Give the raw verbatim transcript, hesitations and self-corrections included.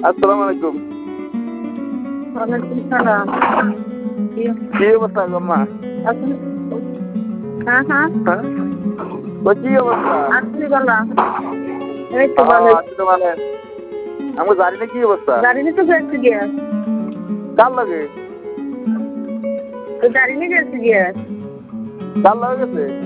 আসসালামু আলাইকুম। ওয়ালাইকুম সালাম। কি অবস্থা আম্মা? হ্যাঁ হ্যাঁ হ্যাঁ ওই কি অবস্থা? আছি ভালো। এই তো ভালো। আছি তো ভালো। আমি জানি না কি অবস্থা। গাড়ি নিয়ে তো গেছি গিয়া। কার লাগে? তো গাড়ি নিয়ে গেছি গিয়া। কার লাগে গেছে?